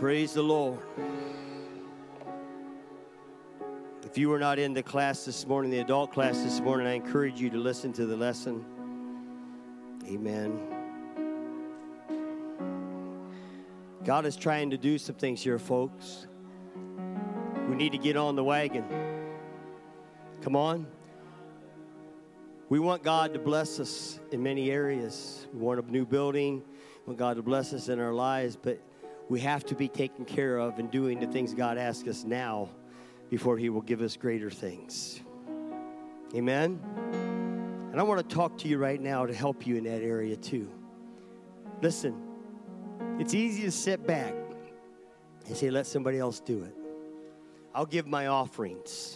Praise the Lord. If you were not in the class this morning, the adult class this morning, I encourage you to listen to the lesson. Amen. God is trying to do some things here, folks. We need to get on the wagon. Come on. We want God to bless us in many areas. We want a new building. We want God to bless us in our lives, but we have to be taken care of and doing the things God asks us now before He will give us greater things. Amen? And I want to talk to you right now to help you in that area too. Listen, it's easy to sit back and say, let somebody else do it. I'll give my offerings.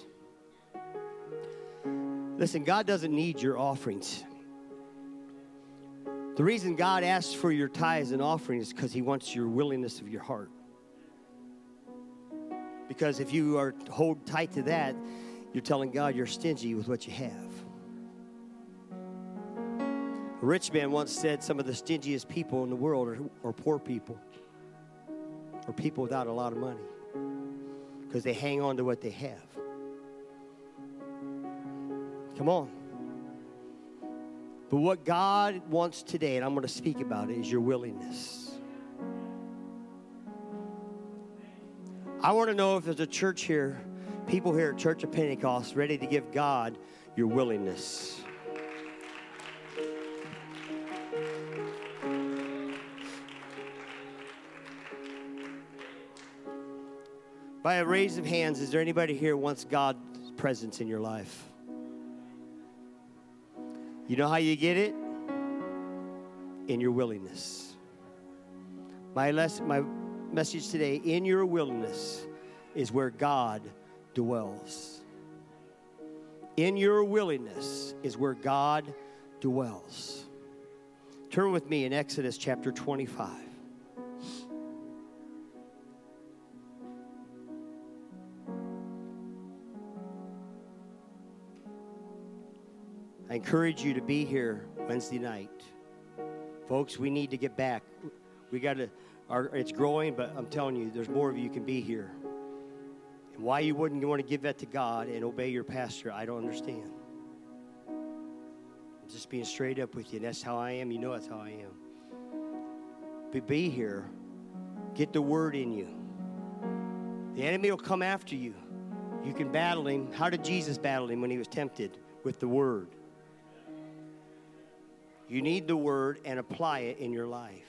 Listen, God doesn't need your offerings. The reason God asks for your tithes and offerings is because He wants your willingness of your heart. Because if you are hold tight to that, you're telling God you're stingy with what you have. A rich man once said some of the stingiest people in the world are poor people, or people without a lot of money, because they hang on to what they have. Come on. But what God wants today, and I'm going to speak about it, is your willingness. I want to know if there's a church here, people here at Church of Pentecost, ready to give God your willingness. By a raise of hands, is there anybody here who wants God's presence in your life? You know how you get it? In your willingness. My message today, in your willingness is where God dwells. In your willingness is where God dwells. Turn with me in Exodus chapter 25. I encourage you to be here Wednesday night. Folks, we need to get back. It's growing, but I'm telling you, there's more of you can be here. And why you wouldn't want to give that to God and obey your pastor, I don't understand. I'm just being straight up with you. That's how I am. You know that's how I am. But be here. Get the word in you. The enemy will come after you. You can battle him. How did Jesus battle him when he was tempted? With the word. You need the word and apply it in your life.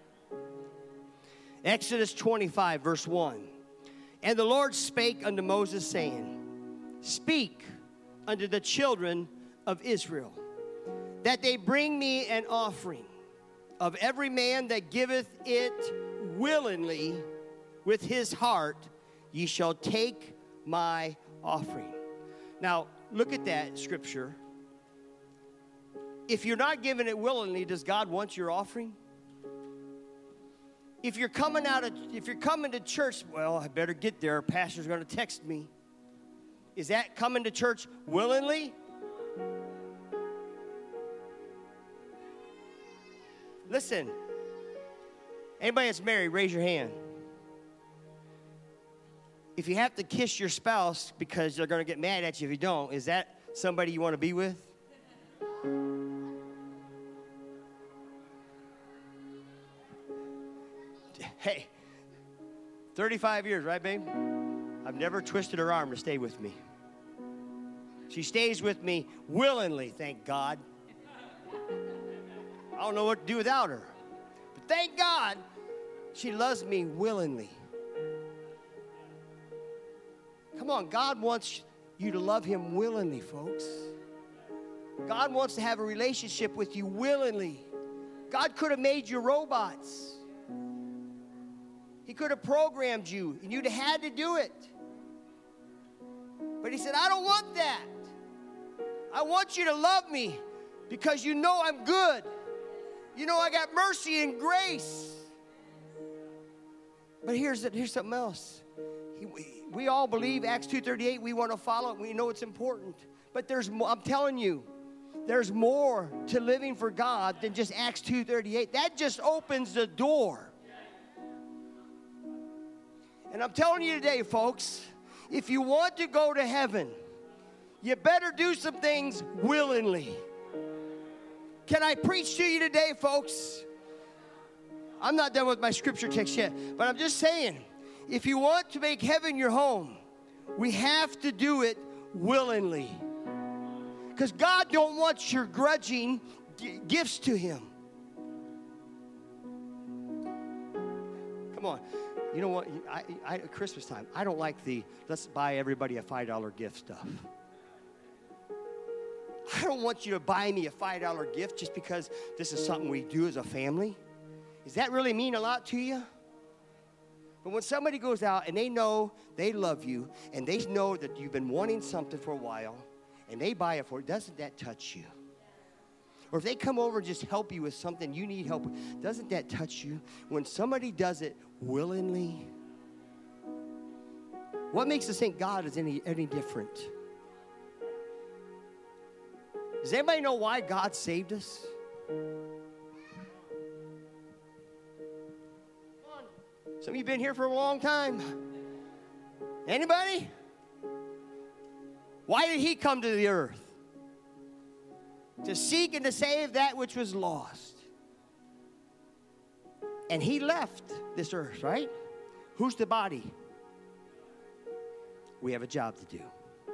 Exodus 25, verse 1. And the Lord spake unto Moses, saying, Speak unto the children of Israel, that they bring me an offering of every man that giveth it willingly with his heart, ye shall take my offering. Now, look at that scripture. If you're not giving it willingly, does God want your offering? If you're coming to church, well, I better get there. Pastor's going to text me. Is that coming to church willingly? Listen, anybody that's married, raise your hand. If you have to kiss your spouse because they're going to get mad at you if you don't, is that somebody you want to be with? Hey, 35 years, right, babe? I've never twisted her arm to stay with me. She stays with me willingly, thank God. I don't know what to do without her. But thank God she loves me willingly. Come on, God wants you to love Him willingly, folks. God wants to have a relationship with you willingly. God could have made you robots. He could have programmed you, and you'd have had to do it. But He said, I don't want that. I want you to love me because you know I'm good. You know I got mercy and grace. But here's something else. We all believe Acts 2:38. We want to follow it. We know it's important. But there's more. I'm telling you, there's more to living for God than just Acts 2:38. That just opens the door. And I'm telling you today, folks, if you want to go to heaven, you better do some things willingly. Can I preach to you today, folks? I'm not done with my scripture text yet, but I'm just saying, if you want to make heaven your home, we have to do it willingly. Because God don't want your grudging gifts to Him. Come on. You know what? At Christmas time, I don't like the let's buy everybody a $5 gift stuff. I don't want you to buy me a $5 gift just because this is something we do as a family. Does that really mean a lot to you? But when somebody goes out and they know they love you and they know that you've been wanting something for a while and they buy it for you, doesn't that touch you? Or if they come over and just help you with something you need help with, doesn't that touch you? When somebody does it willingly, what makes us think God is any different? Does anybody know why God saved us? Some of you have been here for a long time. Anybody? Why did He come to the earth? To seek and to save that which was lost. And He left this earth, right? Who's the body? We have a job to do.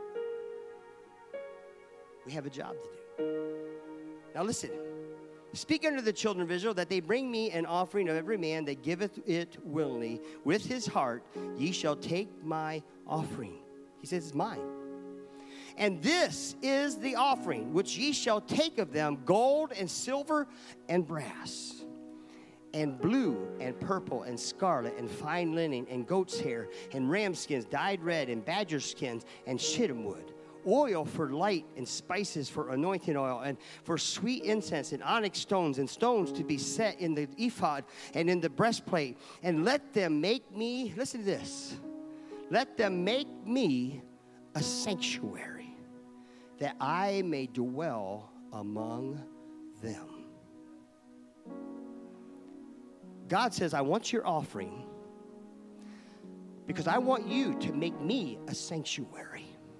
We have a job to do. Now listen. Speak unto the children of Israel that they bring me an offering of every man that giveth it willingly with his heart. Ye shall take my offering. He says, it's mine. And this is the offering which ye shall take of them, gold and silver and brass, and blue and purple and scarlet and fine linen and goat's hair and ram skins dyed red and badger skins and shittim wood, oil for light and spices for anointing oil and for sweet incense and onyx stones and stones to be set in the ephod and in the breastplate. And let them make me, listen to this, let them make me a sanctuary that I may dwell among them. God says, I want your offering because I want you to make me a sanctuary.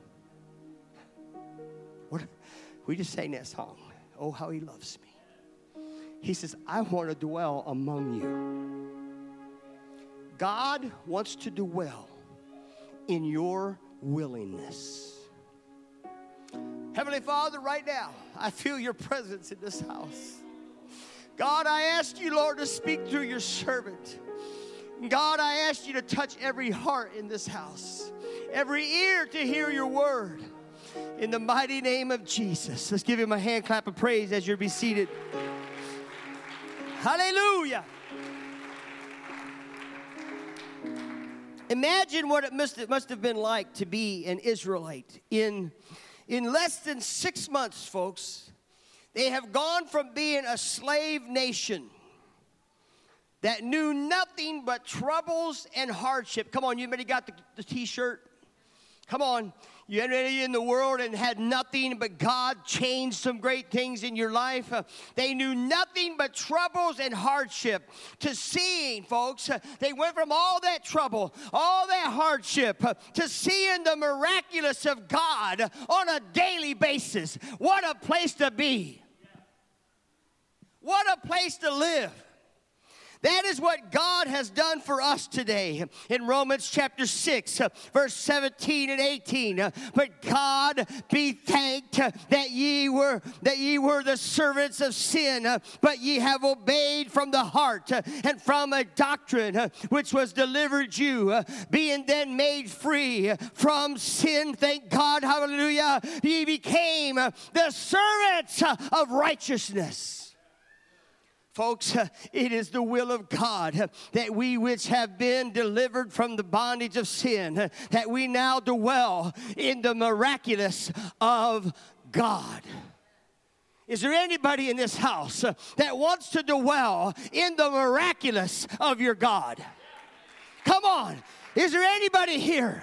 We just sang that song, Oh, How He Loves Me. He says, I want to dwell among you. God wants to dwell in your willingness. Heavenly Father, right now, I feel your presence in this house. God, I ask you, Lord, to speak through your servant. God, I ask you to touch every heart in this house, every ear to hear your word. In the mighty name of Jesus. Let's give him a hand clap of praise as you're be seated. Hallelujah. Imagine what it must have been like to be an Israelite. In less than 6 months, folks, they have gone from being a slave nation that knew nothing but troubles and hardship. Come on, you already got the t-shirt? Come on. You entered in the world and had nothing, but God changed some great things in your life. They knew nothing but troubles and hardship. To seeing, folks, they went from all that trouble, all that hardship, to seeing the miraculous of God on a daily basis. What a place to be. What a place to live. That is what God has done for us today. In Romans chapter 6, verse 17 and 18. But God be thanked that ye were the servants of sin, but ye have obeyed from the heart and from a doctrine which was delivered you, being then made free from sin. Thank God, hallelujah. Ye became the servants of righteousness. Folks, it is the will of God that we which have been delivered from the bondage of sin, that we now dwell in the miraculous of God. Is there anybody in this house that wants to dwell in the miraculous of your God? Come on. Is there anybody here?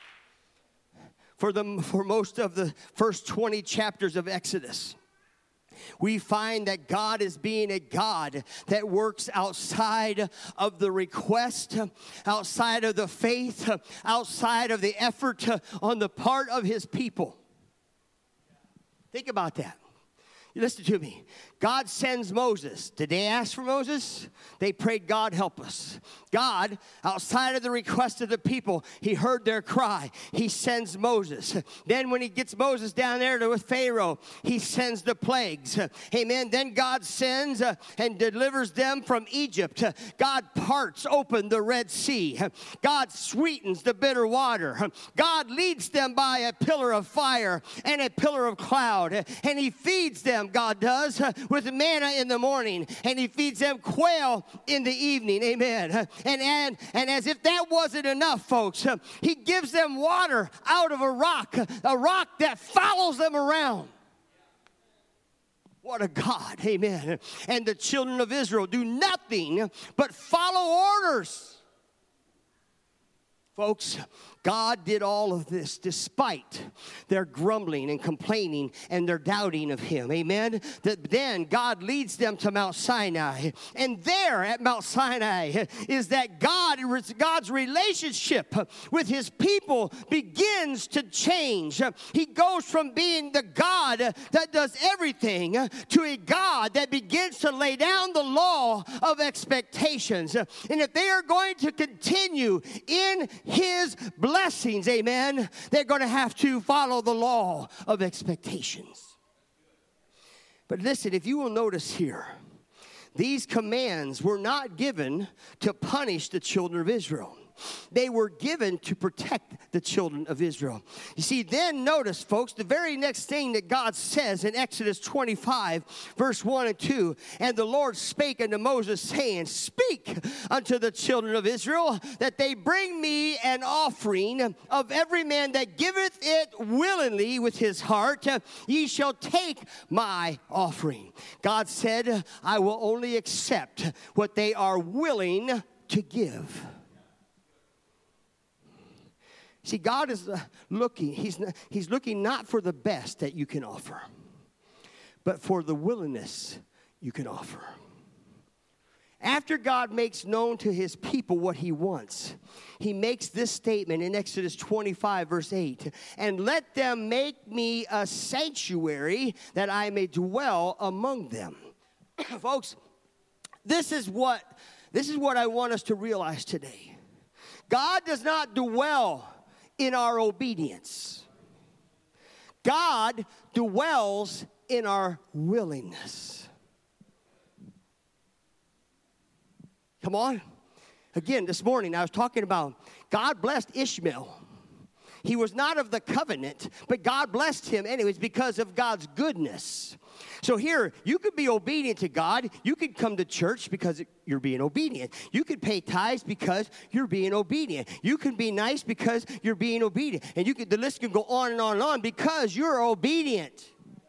For most of the first 20 chapters of Exodus, we find that God is being a God that works outside of the request, outside of the faith, outside of the effort on the part of his people. Think about that. Listen to me. God sends Moses. Did they ask for Moses? They prayed, God, help us. God, outside of the request of the people, he heard their cry. He sends Moses. Then when he gets Moses down there with Pharaoh, he sends the plagues. Amen. Then God sends and delivers them from Egypt. God parts open the Red Sea. God sweetens the bitter water. God leads them by a pillar of fire and a pillar of cloud. And he feeds them, God does, with manna in the morning, and he feeds them quail in the evening. Amen. And as if that wasn't enough, folks, he gives them water out of a rock that follows them around. What a God. Amen. And the children of Israel do nothing but follow orders. Folks, God did all of this despite their grumbling and complaining and their doubting of him. Amen? Then God leads them to Mount Sinai. And there at Mount Sinai is that God's relationship with his people begins to change. He goes from being the God that does everything to a God that begins to lay down the law of expectations. And if they are going to continue in his blessings, amen, they're going to have to follow the law of expectations. But listen, if you will notice here, these commands were not given to punish the children of Israel. They were given to protect the children of Israel. You see, then notice, folks, the very next thing that God says in Exodus 25, verse 1 and 2, and the Lord spake unto Moses, saying, speak unto the children of Israel, that they bring me an offering of every man that giveth it willingly with his heart. Ye shall take my offering. God said, I will only accept what they are willing to give. See, God is looking, he's looking not for the best that you can offer, but for the willingness you can offer. After God makes known to his people what he wants, he makes this statement in Exodus 25, verse 8, and let them make me a sanctuary that I may dwell among them. Folks, this is what I want us to realize today. God does not dwell in our obedience. God dwells in our willingness. Come on. Again, this morning I was talking about God blessed Ishmael. He was not of the covenant, but God blessed him anyways because of God's goodness. So here, you could be obedient to God. You could come to church because you're being obedient. You could pay tithes because you're being obedient. You can be nice because you're being obedient. And the list can go on and on and on because you're obedient.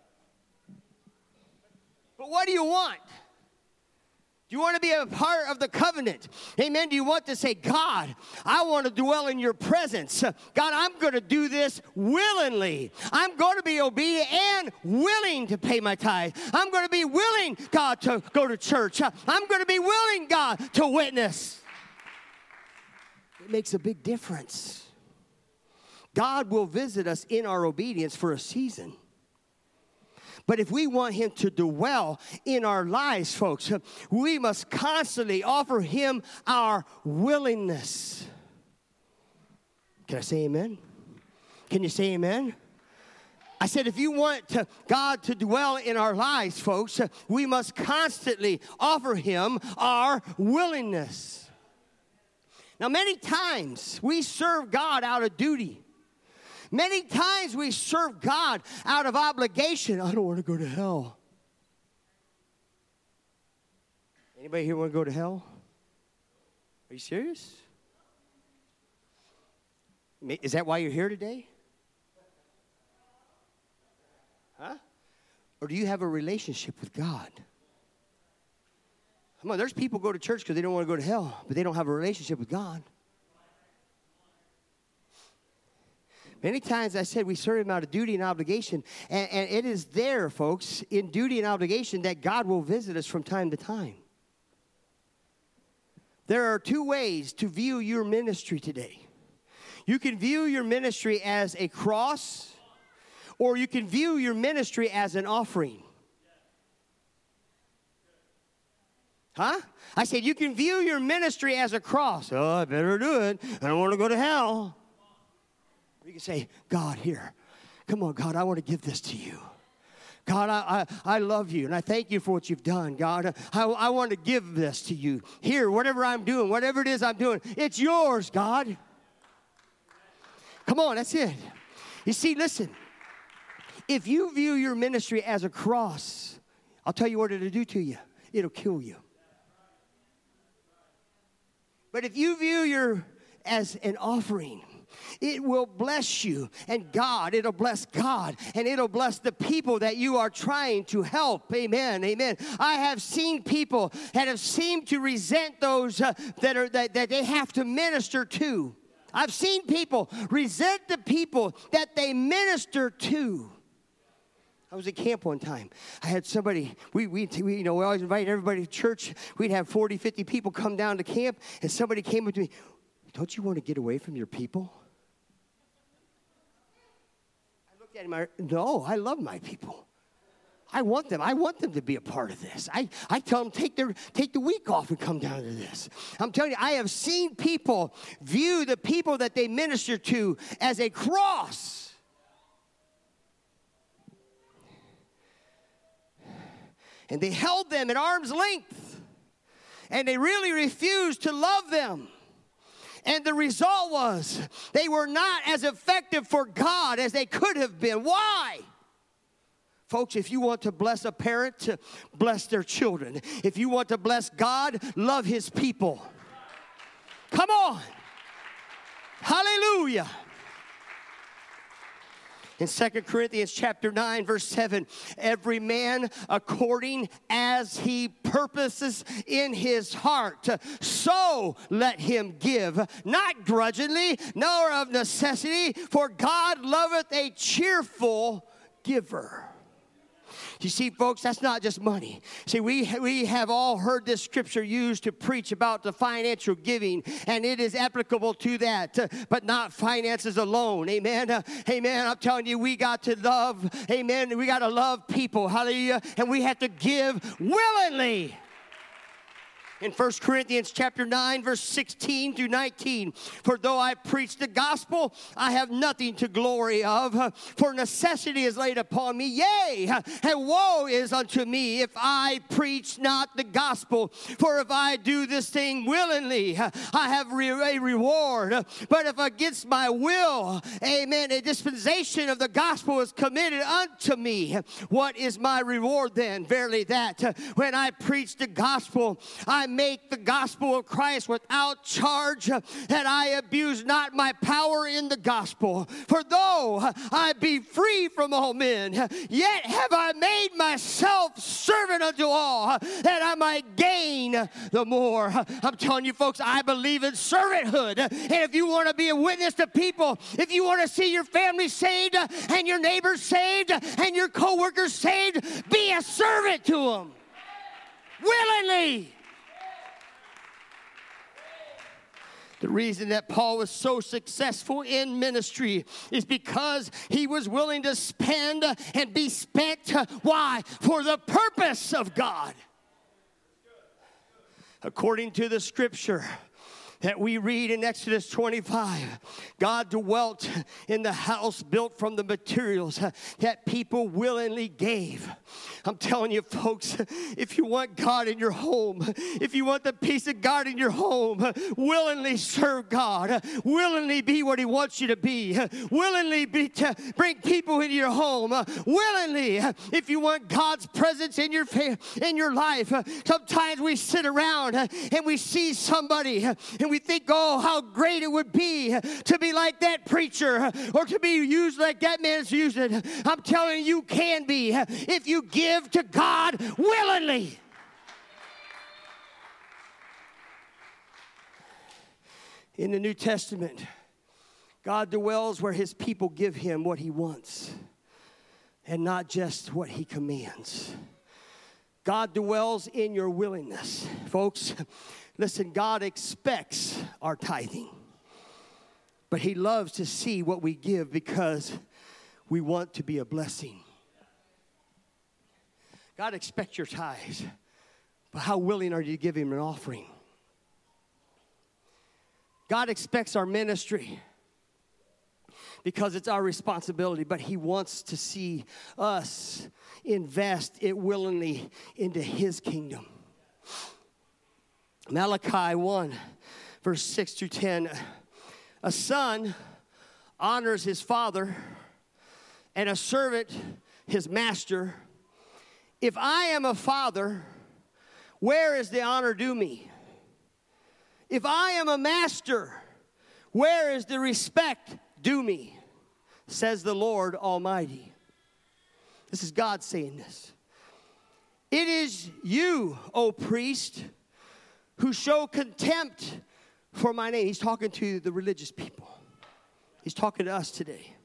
But what do you want? Do you want to be a part of the covenant? Amen. Do you want to say, God, I want to dwell in your presence. God, I'm going to do this willingly. I'm going to be obedient and willing to pay my tithe. I'm going to be willing, God, to go to church. I'm going to be willing, God, to witness. It makes a big difference. God will visit us in our obedience for a season. But if we want him to dwell in our lives, folks, we must constantly offer him our willingness. Can I say amen? Can you say amen? I said if you want God to dwell in our lives, folks, we must constantly offer him our willingness. Now, many times we serve God out of duty. Many times we serve God out of obligation. I don't want to go to hell. Anybody here want to go to hell? Are you serious? Is that why you're here today? Huh? Or do you have a relationship with God? Come on, there's people who go to church because they don't want to go to hell, but they don't have a relationship with God. Many times I said we serve him out of duty and obligation. And it is there, folks, in duty and obligation that God will visit us from time to time. There are two ways to view your ministry today. You can view your ministry as a cross, or you can view your ministry as an offering. Huh? I said you can view your ministry as a cross. Oh, I better do it. I don't want to go to hell. You can say, God, here. Come on, God, I want to give this to you. God, I love you, and I thank you for what you've done. God, I want to give this to you. Here, whatever I'm doing, whatever it is I'm doing, it's yours, God. Come on, that's it. You see, listen. If you view your ministry as a cross, I'll tell you what it'll do to you. It'll kill you. But if you view as an offering, it will bless you, and it'll bless God, and it'll bless the people that you are trying to help. Amen, amen. I have seen people that have seemed to resent those that they have to minister to. I've seen people resent the people that they minister to. I was at camp one time. I had somebody, we always invite everybody to church. We'd have 40, 50 people come down to camp, and somebody came up to me, don't you want to get away from your people? I looked at him, no, I love my people. I want them to be a part of this. I tell them, take the week off and come down to this. I'm telling you, I have seen people view the people that they minister to as a cross. And they held them at arm's length. And they really refused to love them. And the result was they were not as effective for God as they could have been. Why? Folks, if you want to bless a parent, bless their children. If you want to bless God, love his people. Come on. Hallelujah. In 2 Corinthians chapter 9, verse 7, every man according as he purposes in his heart, so let him give, not grudgingly, nor of necessity, for God loveth a cheerful giver. You see, folks, that's not just money. See, we have all heard this scripture used to preach about the financial giving, and it is applicable to that, but not finances alone. Amen. Amen. I'm telling you, we got to love. Amen. We got to love people. Hallelujah. And we have to give willingly. In 1 Corinthians chapter 9, verse 16 through 19, for though I preach the gospel, I have nothing to glory of, for necessity is laid upon me, yea, and woe is unto me if I preach not the gospel. For if I do this thing willingly, I have a reward. But if against my will, amen, a dispensation of the gospel is committed unto me, what is my reward then? Verily that, when I preach the gospel, I make the gospel of Christ without charge, that I abuse not my power in the gospel. For though I be free from all men, yet have I made myself servant unto all, that I might gain the more. I'm telling you, folks, I believe in servanthood. And if you want to be a witness to people, if you want to see your family saved, and your neighbors saved, and your co-workers saved, be a servant to them. Willingly. The reason that Paul was so successful in ministry is because he was willing to spend and be spent. Why? For the purpose of God. According to the scripture that we read in Exodus 25, God dwelt in the house built from the materials that people willingly gave. I'm telling you, folks, if you want God in your home, if you want the peace of God in your home, willingly serve God, willingly be what he wants you to be, willingly bring people into your home, willingly, if you want God's presence in your life. Sometimes we sit around and we see somebody and we think, oh, how great it would be to be like that preacher or to be used like that man's using. I'm telling you, you can be if you give to God willingly. In the New Testament, God dwells where his people give him what he wants and not just what he commands. God dwells in your willingness. Folks, listen, God expects our tithing. But he loves to see what we give because we want to be a blessing. God expects your tithes. But how willing are you to give him an offering? God expects our ministry because it's our responsibility, but he wants to see us invest it willingly into his kingdom. Malachi 1, verse 6 through 10. A son honors his father, and a servant his master. If I am a father, where is the honor due me? If I am a master, where is the respect due me? Says the Lord Almighty. This is God saying this. It is you, O priest, who show contempt for my name. He's talking to the religious people. He's talking to us today.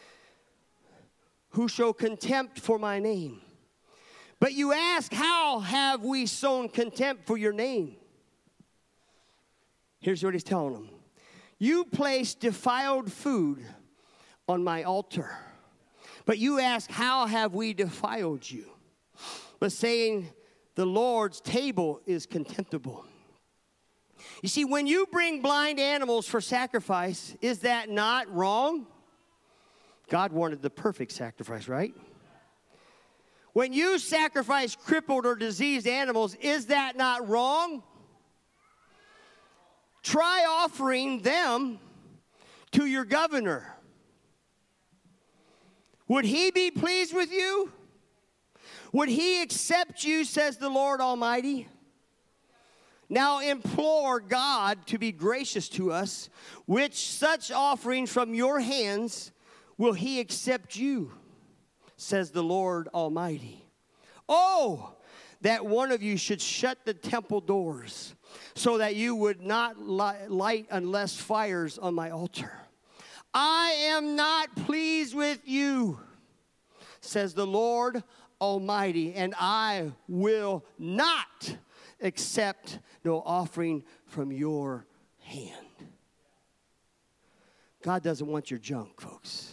Who show contempt for my name. But you ask, how have we sown contempt for your name? Here's what he's telling them. You place defiled food on my altar. But you ask, how have we defiled you? But saying, the Lord's table is contemptible. You see, when you bring blind animals for sacrifice, is that not wrong? God wanted the perfect sacrifice, right? When you sacrifice crippled or diseased animals, is that not wrong? Try offering them to your governor. Would he be pleased with you? Would he accept you, says the Lord Almighty? Now implore God to be gracious to us, which such offering from your hands will he accept you, says the Lord Almighty. Oh, that one of you should shut the temple doors, so that you would not light unless fires on my altar. I am not pleased with you, says the Lord Almighty, and I will not accept no offering from your hand. God doesn't want your junk, folks.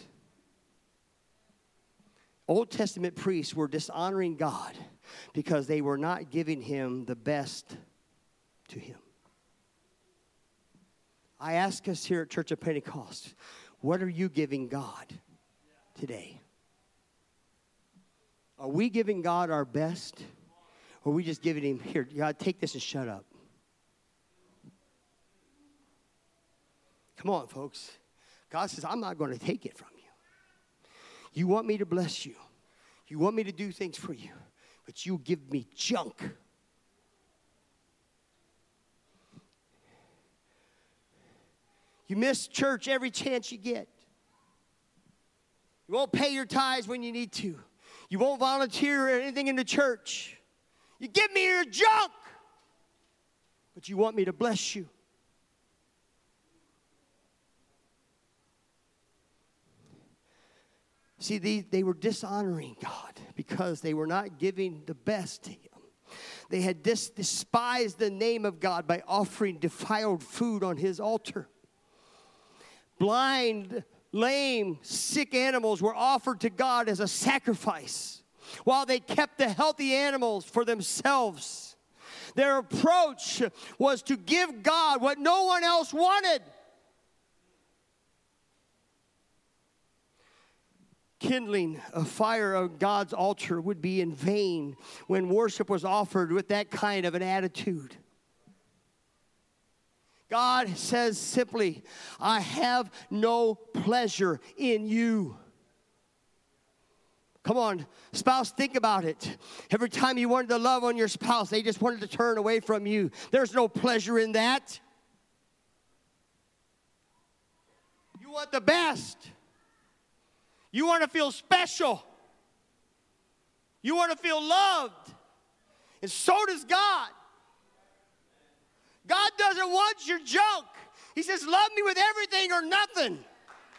Old Testament priests were dishonoring God because they were not giving him the best to him. I ask us here at Church of Pentecost, what are you giving God today? Are we giving God our best? Or are we just giving him, here, God, take this and shut up? Come on, folks. God says, I'm not going to take it from you. You want me to bless you. You want me to do things for you. But you give me junk. You miss church every chance you get. You won't pay your tithes when you need to. You won't volunteer or anything in the church. You give me your junk. But you want me to bless you. See, they were dishonoring God because they were not giving the best to him. They had despised the name of God by offering defiled food on his altar. Blind, lame, sick animals were offered to God as a sacrifice, while they kept the healthy animals for themselves. Their approach was to give God what no one else wanted. Kindling a fire on God's altar would be in vain when worship was offered with that kind of an attitude. God says simply, I have no pleasure in you. Come on, spouse, think about it. Every time you wanted to love on your spouse, they just wanted to turn away from you. There's no pleasure in that. You want the best. You want to feel special. You want to feel loved. And so does God. God doesn't want your junk. He says, love me with everything or nothing.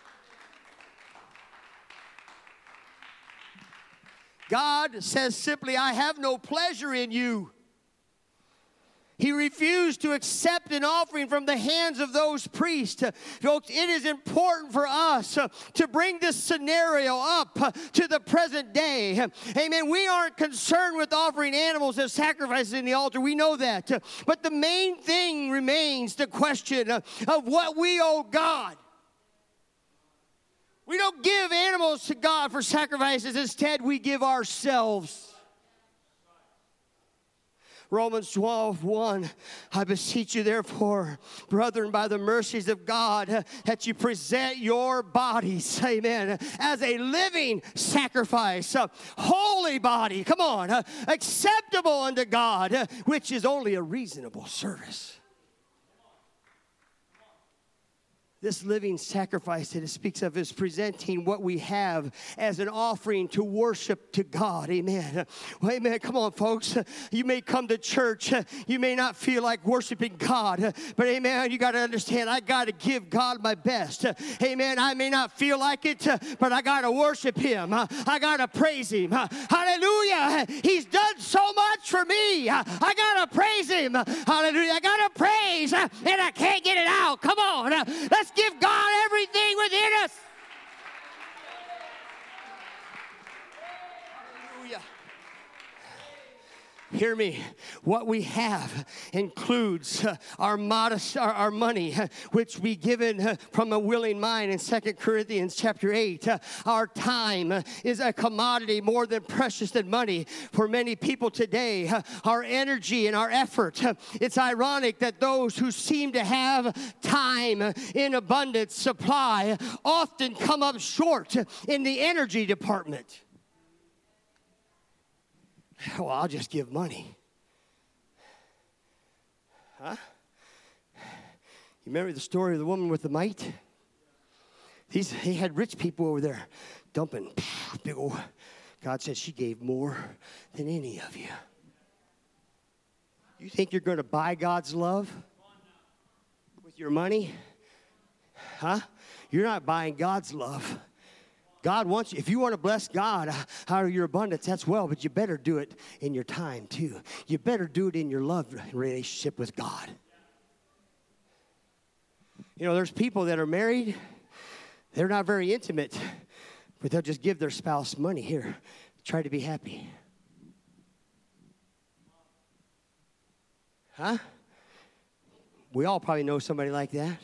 God says simply, I have no pleasure in you. He refused to accept an offering from the hands of those priests. Folks, it is important for us to bring this scenario up to the present day. Amen. We aren't concerned with offering animals as sacrifices in the altar. We know that. But the main thing remains the question of what we owe God. We don't give animals to God for sacrifices. Instead, we give ourselves. Romans 12:1, I beseech you therefore, brethren, by the mercies of God, that you present your bodies, amen, as a living sacrifice, a holy body, come on, acceptable unto God, which is only a reasonable service. This living sacrifice that it speaks of is presenting what we have as an offering to worship to God. Amen. Well, amen. Come on, folks. You may come to church. You may not feel like worshiping God. But, amen, you got to understand, I got to give God my best. Amen. I may not feel like it, but I got to worship Him. I got to praise Him. Hallelujah. He's done so much for me. I got to praise Him. Hallelujah. I got to praise, and I can't get it out. Come on. Let's give God everything within us. Hallelujah. Hear me. What we have includes our money, which we given from a willing mind in 2 Corinthians chapter 8. Our time is a commodity more than precious than money for many people today. Our energy and our effort. It's ironic that those who seem to have time in abundant supply often come up short in the energy department. Well, I'll just give money. Huh? You remember the story of the woman with the mite? He had rich people over there dumping big old. God said she gave more than any of you. You think you're going to buy God's love with your money? Huh? You're not buying God's love. God wants you. If you want to bless God out of your abundance, that's well, but you better do it in your time too. You better do it in your love relationship with God. You know, there's people that are married, they're not very intimate, but they'll just give their spouse money. Here, try to be happy. Huh? We all probably know somebody like that.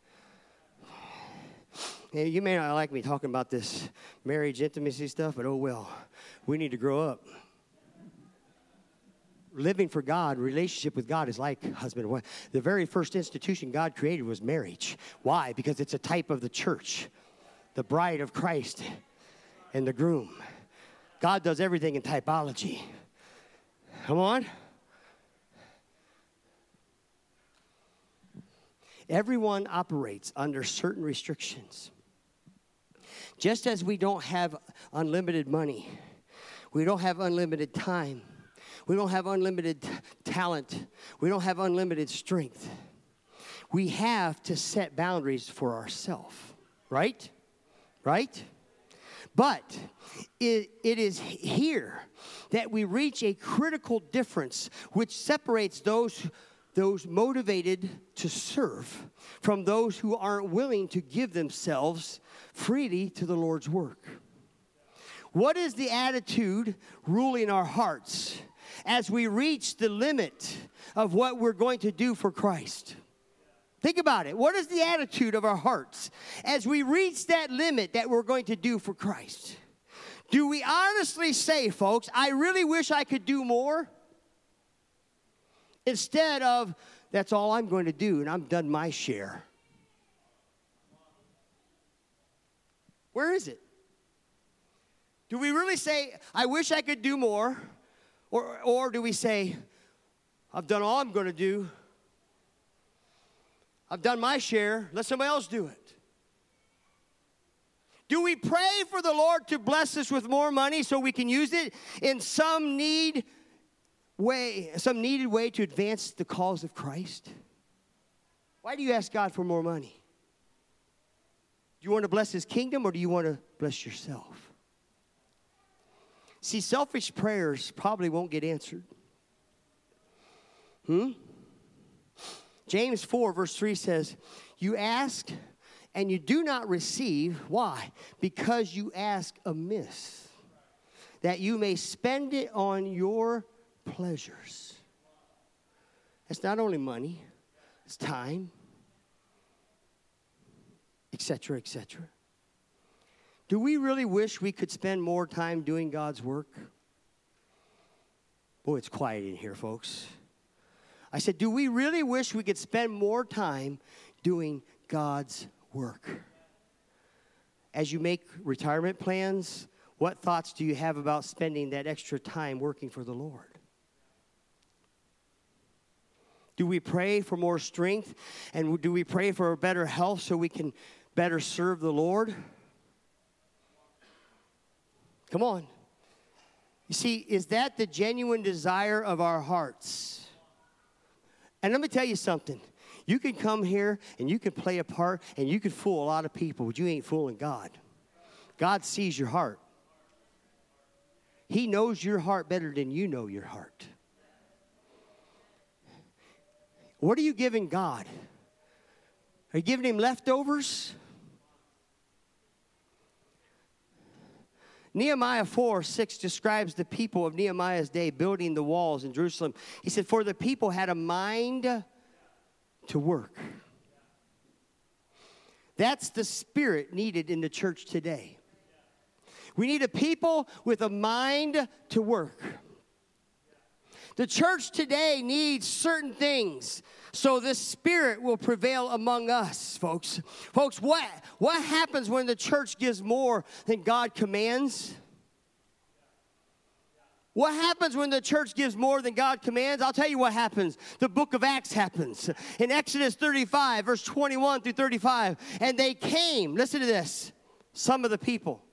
You may not like me talking about this marriage intimacy stuff, but oh well, we need to grow up. Living for God, relationship with God is like husband and wife. The very first institution God created was marriage. Why? Because it's a type of the church, the bride of Christ and the groom. God does everything in typology. Come on. Everyone operates under certain restrictions. Just as we don't have unlimited money, we don't have unlimited time, we don't have unlimited talent, we don't have unlimited strength. We have to set boundaries for ourselves, right? Right? But it is here that we reach a critical difference which separates those motivated to serve from those who aren't willing to give themselves freely to the Lord's work. What is the attitude ruling our hearts as we reach the limit of what we're going to do for Christ? Think about it. What is the attitude of our hearts as we reach that limit that we're going to do for Christ? Do we honestly say, folks, I really wish I could do more? Instead of, that's all I'm going to do, and I'm done my share. Where is it? Do we really say, I wish I could do more? Or do we say, I've done all I'm going to do. I've done my share. Let somebody else do it. Do we pray for the Lord to bless us with more money so we can use it in some needed way to advance the cause of Christ? Why do you ask God for more money? Do you want to bless His kingdom or do you want to bless yourself? See, selfish prayers probably won't get answered. James 4, verse 3 says, you ask and you do not receive. Why? Because you ask amiss, that you may spend it on your pleasures. It's not only money, it's time, etc., etc. Do we really wish we could spend more time doing God's work? Boy, it's quiet in here, folks. I said, do we really wish we could spend more time doing God's work? As you make retirement plans, what thoughts do you have about spending that extra time working for the Lord? Do we pray for more strength? And do we pray for better health so we can better serve the Lord? Come on. You see, is that the genuine desire of our hearts? And let me tell you something. You can come here and you can play a part and you can fool a lot of people, but you ain't fooling God. God sees your heart. He knows your heart better than you know your heart. What are you giving God? Are you giving him leftovers? Nehemiah 4:6 describes the people of Nehemiah's day building the walls in Jerusalem. He said, for the people had a mind to work. That's the spirit needed in the church today. We need a people with a mind to work. The church today needs certain things so this spirit will prevail among us, folks. Folks, what happens when the church gives more than God commands? What happens when the church gives more than God commands? I'll tell you what happens. The book of Acts happens. In Exodus 35, verse 21 through 35, and they came, listen to this, some of the people.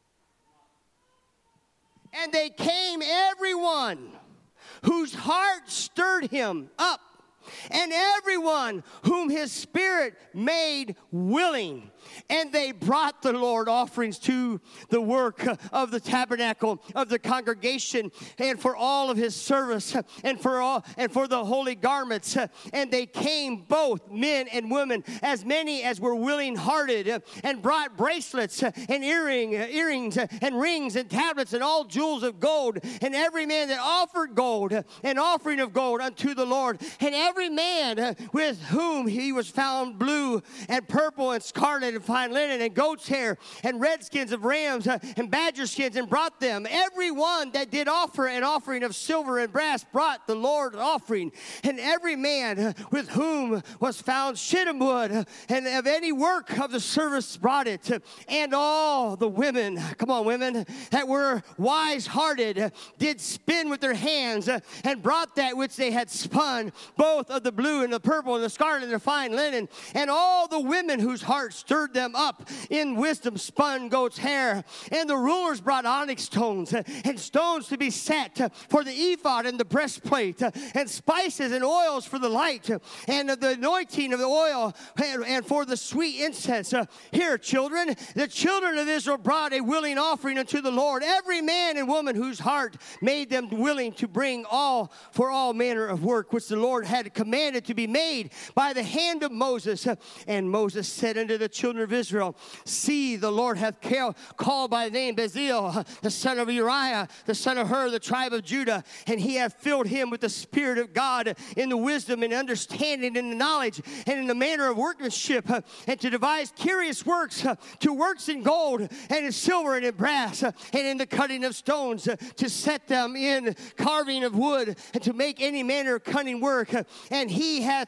And they came, everyone whose heart stirred him up, and everyone whom his spirit made willing. And they brought the Lord offerings to the work of the tabernacle of the congregation, and for all of his service, and for the holy garments. And they came, both men and women, as many as were willing-hearted, and brought bracelets and earrings and rings and tablets and all jewels of gold. And every man that offered gold, an offering of gold unto the Lord. And every man with whom he was found blue and purple and scarlet and fine linen and goat's hair and red skins of rams and badger skins, and brought them. Every one that did offer an offering of silver and brass brought the Lord offering. And every man with whom was found shittim wood and of any work of the service brought it. And all the women, come on women, that were wise-hearted did spin with their hands and brought that which they had spun, both of the blue and the purple and the scarlet and the fine linen. And all the women whose hearts stirred them up in wisdom spun goat's hair. And the rulers brought onyx stones and stones to be set for the ephod and the breastplate, and spices and oils for the light, and the anointing of the oil, and for the sweet incense. Here, children, the children of Israel brought a willing offering unto the Lord, every man and woman whose heart made them willing to bring all for all manner of work, which the Lord had commanded to be made by the hand of Moses. And Moses said unto the children of Israel, see, the Lord hath called by name Bezalel, the son of Uriah, the son of Hur, the tribe of Judah, and he hath filled him with the Spirit of God in the wisdom and understanding and the knowledge and in the manner of workmanship, and to devise curious works, to works in gold and in silver and in brass, and in the cutting of stones, to set them in carving of wood, and to make any manner of cunning work. And he hath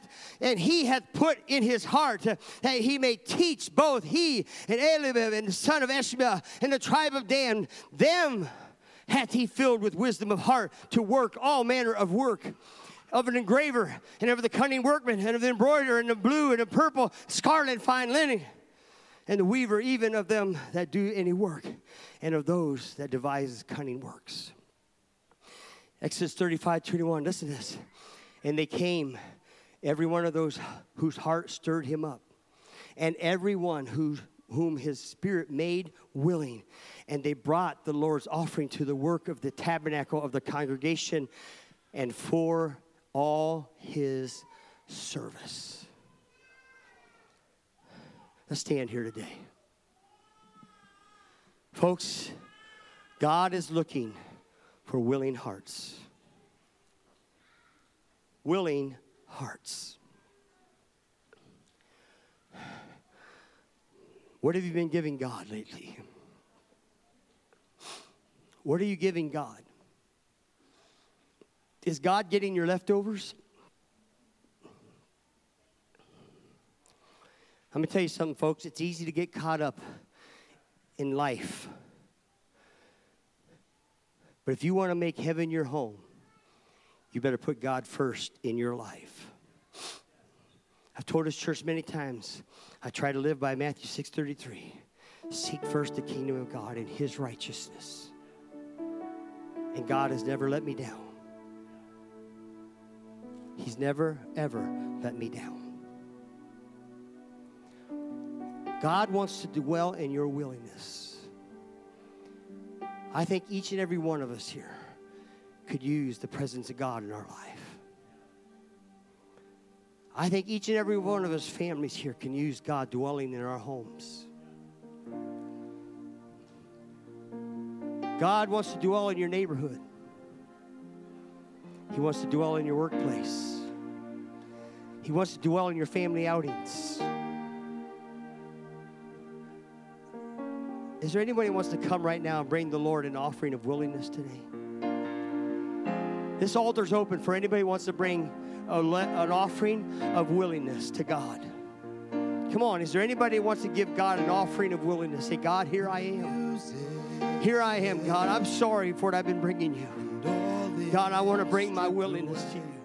put in his heart that he may teach both he and Elibab and the son of Eshma and the tribe of Dan. Them hath he filled with wisdom of heart to work all manner of work, of an engraver and of the cunning workman and of the embroiderer and the blue and the purple, scarlet and fine linen, and the weaver, even of them that do any work, and of those that devise cunning works. Exodus 35:21, listen to this. And they came, every one of those whose heart stirred him up, and every one whose whom his Spirit made willing. And they brought the Lord's offering to the work of the tabernacle of the congregation and for all his service. Let's stand here today. Folks, God is looking for willing hearts. Willing hearts. What have you been giving God lately? What are you giving God? Is God getting your leftovers? I'm going to tell you something, folks. It's easy to get caught up in life. But if you want to make heaven your home, you better put God first in your life. I've told this church many times, I try to live by Matthew 6:33. Seek first the kingdom of God and his righteousness. And God has never let me down. He's never, ever let me down. God wants to dwell in your willingness. I think each and every one of us here could use the presence of God in our life. I think each and every one of us families here can use God dwelling in our homes. God wants to dwell in your neighborhood. He wants to dwell in your workplace. He wants to dwell in your family outings. Is there anybody who wants to come right now and bring the Lord an offering of willingness today? This altar's open for anybody who wants to bring an offering of willingness to God. Come on, is there anybody who wants to give God an offering of willingness? Say, God, here I am. Here I am, God. I'm sorry for what I've been bringing you. God, I want to bring my willingness to you.